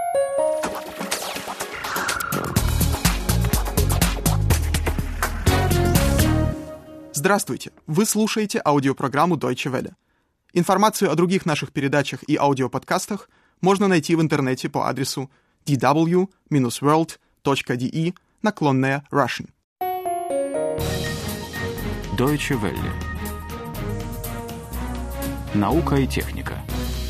Здравствуйте! Вы слушаете аудиопрограмму Deutsche Welle. Информацию о других наших передачах и аудиоподкастах можно найти в интернете по адресу dw-world.de/Russian. Deutsche Welle. Наука и техника.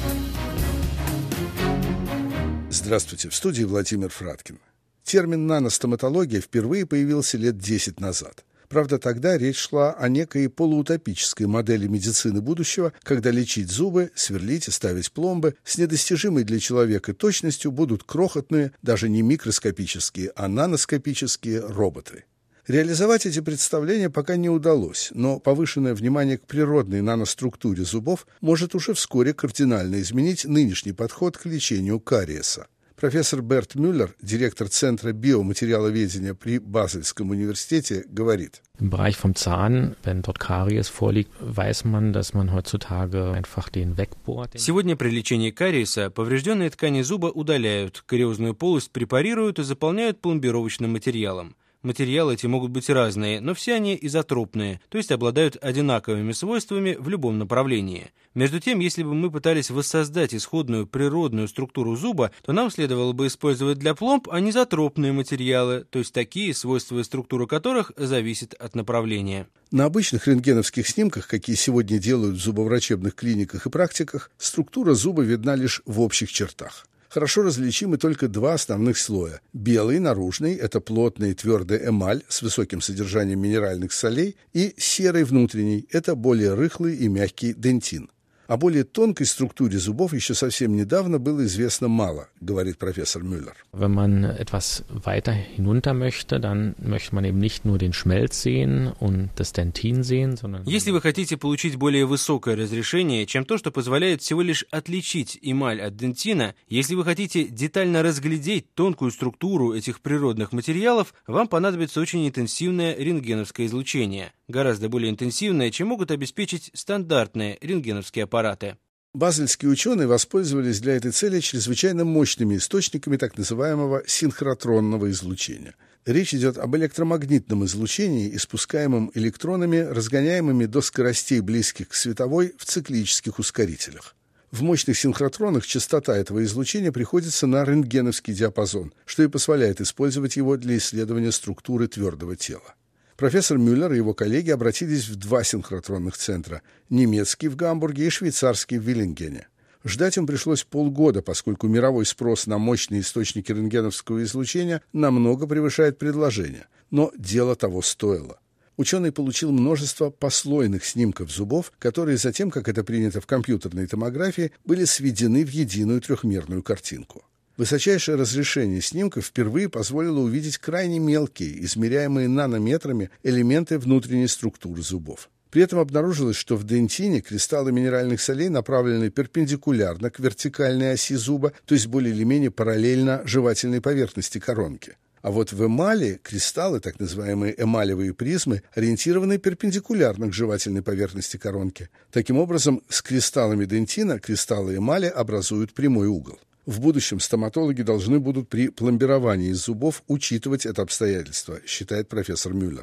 Здравствуйте, в студии Владимир Фраткин. Термин «наностоматология» впервые появился лет 10 назад. Правда, тогда речь шла о некой полуутопической модели медицины будущего, когда лечить зубы, сверлить и ставить пломбы с недостижимой для человека точностью будут крохотные, даже не микроскопические, а наноскопические роботы. Реализовать эти представления пока не удалось, но повышенное внимание к природной наноструктуре зубов может уже вскоре кардинально изменить нынешний подход к лечению кариеса. Профессор Берт Мюллер, директор Центра биоматериаловедения при Базельском университете, говорит: Im Bereich vom Zahn, wenn dort Karies vorliegt, weiß man, dass man heutzutage einfach den wegbohrt. Сегодня при лечении кариеса поврежденные ткани зуба удаляют, кариозную полость препарируют и заполняют пломбировочным материалом. Материалы эти могут быть разные, но все они изотропные, то есть обладают одинаковыми свойствами в любом направлении. Между тем, если бы мы пытались воссоздать исходную природную структуру зуба, то нам следовало бы использовать для пломб анизотропные материалы, то есть такие, свойства и структура которых зависят от направления. На обычных рентгеновских снимках, какие сегодня делают в зубоврачебных клиниках и практиках, структура зуба видна лишь в общих чертах. Хорошо различимы только два основных слоя. Белый, наружный, это плотная и твердая эмаль с высоким содержанием минеральных солей, и серый, внутренний, это более рыхлый и мягкий дентин. О более тонкой структуре зубов еще совсем недавно было известно мало, говорит профессор Мюллер. Wenn man etwas weiter hinunter möchte, dann möchte man eben nicht nur den Schmelz sehen und das Dentin sehen, sondern... Если вы хотите получить более высокое разрешение, чем то, что позволяет всего лишь отличить эмаль от дентина, если вы хотите детально разглядеть тонкую структуру этих природных материалов, вам понадобится очень интенсивное рентгеновское излучение, гораздо более интенсивное, чем могут обеспечить стандартные рентгеновские аппараты. Базельские ученые воспользовались для этой цели чрезвычайно мощными источниками так называемого синхротронного излучения. Речь идет об электромагнитном излучении, испускаемом электронами, разгоняемыми до скоростей, близких к световой, в циклических ускорителях. В мощных синхротронах частота этого излучения приходится на рентгеновский диапазон, что и позволяет использовать его для исследования структуры твердого тела. Профессор Мюллер и его коллеги обратились в два синхротронных центра – немецкий в Гамбурге и швейцарский в Виллингене. Ждать им пришлось полгода, поскольку мировой спрос на мощные источники рентгеновского излучения намного превышает предложение. Но дело того стоило. Ученый получил множество послойных снимков зубов, которые затем, как это принято в компьютерной томографии, были сведены в единую трехмерную картинку. Высочайшее разрешение снимков впервые позволило увидеть крайне мелкие, измеряемые нанометрами, элементы внутренней структуры зубов. При этом обнаружилось, что в дентине кристаллы минеральных солей направлены перпендикулярно к вертикальной оси зуба, то есть более или менее параллельно жевательной поверхности коронки. А вот в эмали кристаллы, так называемые эмалевые призмы, ориентированы перпендикулярно к жевательной поверхности коронки. Таким образом, с кристаллами дентина кристаллы эмали образуют прямой угол. В будущем стоматологи должны будут при пломбировании зубов учитывать это обстоятельство, считает профессор Мюллер.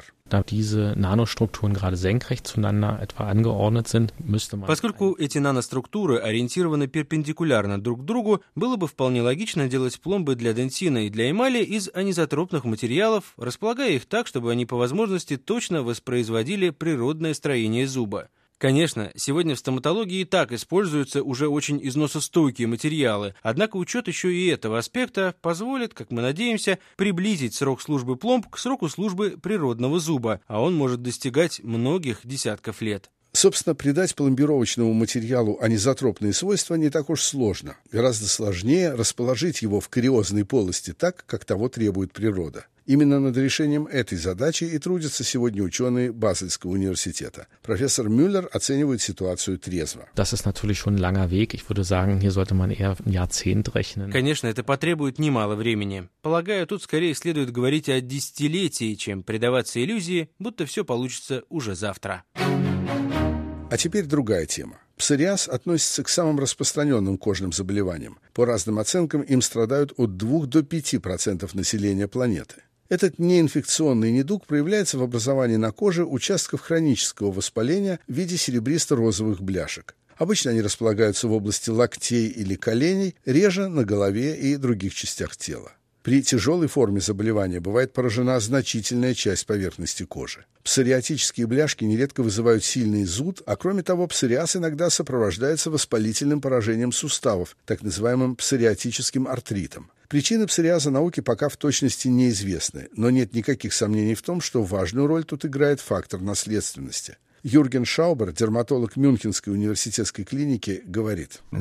Поскольку эти наноструктуры ориентированы перпендикулярно друг к другу, было бы вполне логично делать пломбы для дентина и для эмали из анизотропных материалов, располагая их так, чтобы они по возможности точно воспроизводили природное строение зуба. Конечно, сегодня в стоматологии и так используются уже очень износостойкие материалы, однако учет еще и этого аспекта позволит, как мы надеемся, приблизить срок службы пломб к сроку службы природного зуба, а он может достигать многих десятков лет. Собственно, придать пломбировочному материалу анизотропные свойства не так уж сложно. Гораздо сложнее расположить его в кариозной полости так, как того требует природа. Именно над решением этой задачи и трудятся сегодня ученые Базельского университета. Профессор Мюллер оценивает ситуацию трезво. Das ist natürlich schon ein langer Weg. Ich würde sagen, hier sollte man eher ein Jahrzehnt rechnen. Конечно, это потребует немало времени. Полагаю, тут скорее следует говорить о десятилетии, чем предаваться иллюзии, будто все получится уже завтра. А теперь другая тема. Псориаз относится к самым распространенным кожным заболеваниям. По разным оценкам им страдают от 2 до 5% населения планеты. Этот неинфекционный недуг проявляется в образовании на коже участков хронического воспаления в виде серебристо-розовых бляшек. Обычно они располагаются в области локтей или коленей, реже на голове и других частях тела. При тяжелой форме заболевания бывает поражена значительная часть поверхности кожи. Псориатические бляшки нередко вызывают сильный зуд, а кроме того, псориаз иногда сопровождается воспалительным поражением суставов, так называемым псориатическим артритом. Причины псориаза науке пока в точности неизвестны, но нет никаких сомнений в том, что важную роль тут играет фактор наследственности. Юрген Шаубер, дерматолог Мюнхенской университетской клиники, говорит: У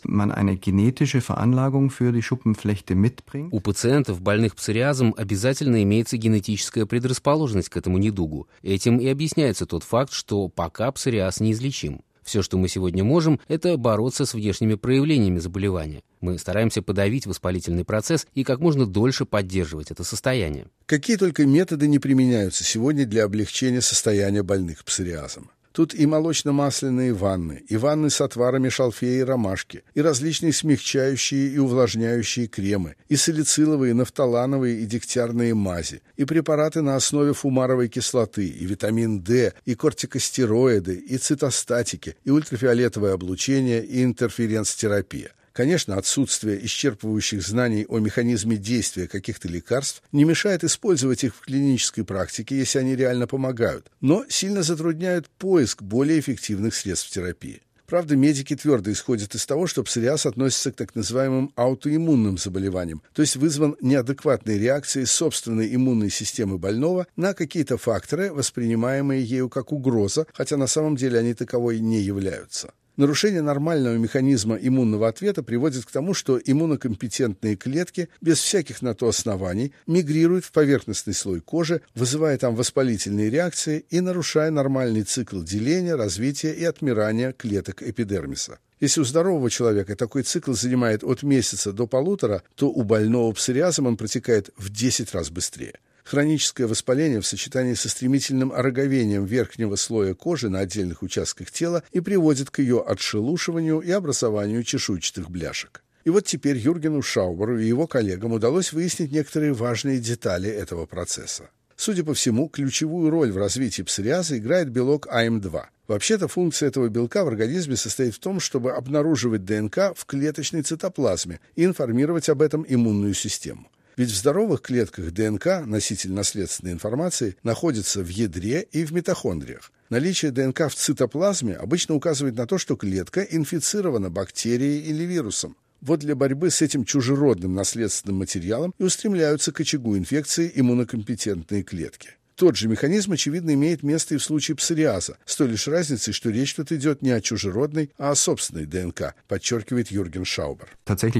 пациентов, больных псориазом, обязательно имеется генетическая предрасположенность к этому недугу. Этим и объясняется тот факт, что пока псориаз неизлечим. Все, что мы сегодня можем, это бороться с внешними проявлениями заболевания. Мы стараемся подавить воспалительный процесс и как можно дольше поддерживать это состояние. Какие только методы не применяются сегодня для облегчения состояния больных псориазом. Тут и молочно-масляные ванны, и ванны с отварами шалфея и ромашки, и различные смягчающие и увлажняющие кремы, и салициловые, нафталановые и дегтярные мази, и препараты на основе фумаровой кислоты, и витамин D, и кортикостероиды, и цитостатики, и ультрафиолетовое облучение, и интерференц-терапия. Конечно, отсутствие исчерпывающих знаний о механизме действия каких-то лекарств не мешает использовать их в клинической практике, если они реально помогают, но сильно затрудняют поиск более эффективных средств терапии. Правда, медики твердо исходят из того, что псориаз относится к так называемым аутоиммунным заболеваниям, то есть вызван неадекватной реакцией собственной иммунной системы больного на какие-то факторы, воспринимаемые ею как угроза, хотя на самом деле они таковой не являются. Нарушение нормального механизма иммунного ответа приводит к тому, что иммунокомпетентные клетки без всяких на то оснований мигрируют в поверхностный слой кожи, вызывая там воспалительные реакции и нарушая нормальный цикл деления, развития и отмирания клеток эпидермиса. Если у здорового человека такой цикл занимает от месяца до 1,5, то у больного псориазом он протекает в 10 раз быстрее. Хроническое воспаление в сочетании со стремительным ороговением верхнего слоя кожи на отдельных участках тела и приводит к ее отшелушиванию и образованию чешуйчатых бляшек. И вот теперь Юргену Шауберу и его коллегам удалось выяснить некоторые важные детали этого процесса. Судя по всему, ключевую роль в развитии псориаза играет белок АМ2. Вообще-то функция этого белка в организме состоит в том, чтобы обнаруживать ДНК в клеточной цитоплазме и информировать об этом иммунную систему. Ведь в здоровых клетках ДНК, носитель наследственной информации, находится в ядре и в митохондриях. Наличие ДНК в цитоплазме обычно указывает на то, что клетка инфицирована бактерией или вирусом. Вот для борьбы с этим чужеродным наследственным материалом и устремляются к очагу инфекции иммунокомпетентные клетки. Тот же механизм, очевидно, имеет место и в случае псориаза, с той лишь разницей, что речь тут идет не о чужеродной, а о собственной ДНК, подчеркивает Юрген Шаубер.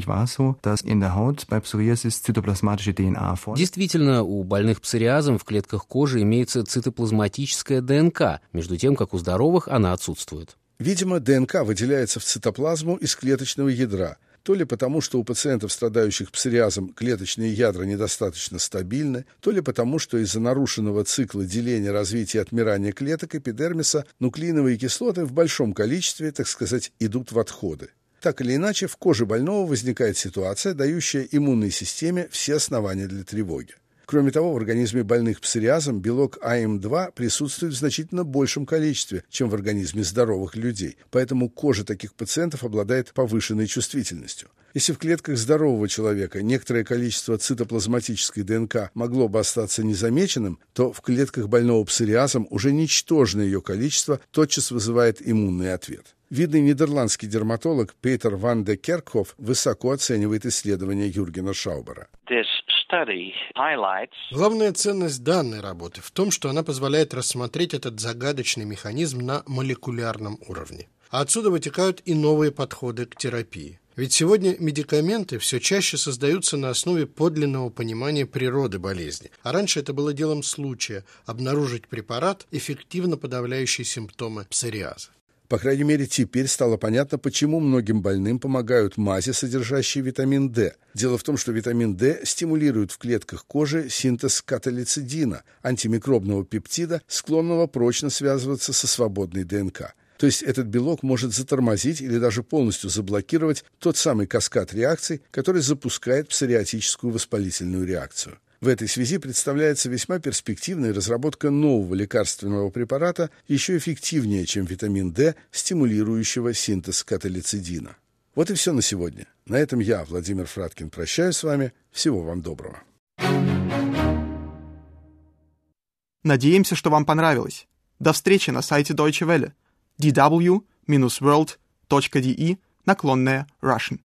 Действительно, у больных псориазом в клетках кожи имеется цитоплазматическая ДНК, между тем, как у здоровых она отсутствует. Видимо, ДНК выделяется в цитоплазму из клеточного ядра, то ли потому, что у пациентов, страдающих псориазом, клеточные ядра недостаточно стабильны, то ли потому, что из-за нарушенного цикла деления, развития и отмирания клеток эпидермиса нуклеиновые кислоты в большом количестве, так сказать, идут в отходы. Так или иначе, в коже больного возникает ситуация, дающая иммунной системе все основания для тревоги. Кроме того, в организме больных псориазом белок АМ2 присутствует в значительно большем количестве, чем в организме здоровых людей, поэтому кожа таких пациентов обладает повышенной чувствительностью. Если в клетках здорового человека некоторое количество цитоплазматической ДНК могло бы остаться незамеченным, то в клетках больного псориазом уже ничтожное ее количество тотчас вызывает иммунный ответ. Видный нидерландский дерматолог Петер ван де Керкхоф высоко оценивает исследования Юргена Шаубера. Главная ценность данной работы в том, что она позволяет рассмотреть этот загадочный механизм на молекулярном уровне. А отсюда вытекают и новые подходы к терапии. Ведь сегодня медикаменты все чаще создаются на основе подлинного понимания природы болезни. А раньше это было делом случая – обнаружить препарат, эффективно подавляющий симптомы псориаза. По крайней мере, теперь стало понятно, почему многим больным помогают мази, содержащие витамин D. Дело в том, что витамин D стимулирует в клетках кожи синтез каталицидина, антимикробного пептида, склонного прочно связываться со свободной ДНК. То есть этот белок может затормозить или даже полностью заблокировать тот самый каскад реакций, который запускает псориатическую воспалительную реакцию. В этой связи представляется весьма перспективной разработка нового лекарственного препарата, еще эффективнее, чем витамин D, стимулирующего синтез каталицидина. Вот и все на сегодня. На этом я, Владимир Фраткин, прощаюсь с вами. Всего вам доброго. Надеемся, что вам понравилось. До встречи на сайте Deutsche Welle. dw-world.de/Russian